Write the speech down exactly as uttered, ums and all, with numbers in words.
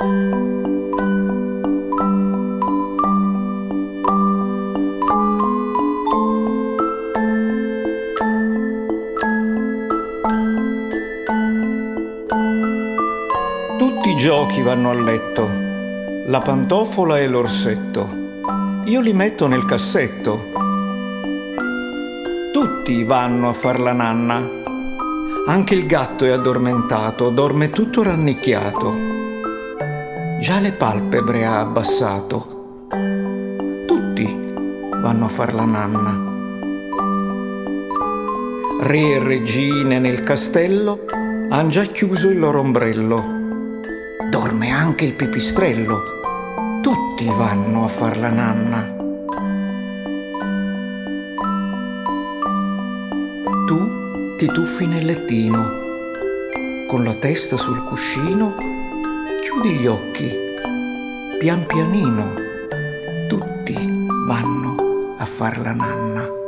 Tutti i giochi vanno a letto, la pantofola e l'orsetto, io li metto nel cassetto. Tutti vanno a far la nanna, anche il gatto è addormentato, dorme tutto rannicchiato. Già le palpebre ha abbassato. Tutti vanno a far la nanna. Re e regine nel castello han già chiuso il loro ombrello. Dorme anche il pipistrello. Tutti vanno a far la nanna. Tu ti tuffi nel lettino, con la testa sul cuscino, chiudi gli occhi, pian pianino. Tutti vanno a far la nanna.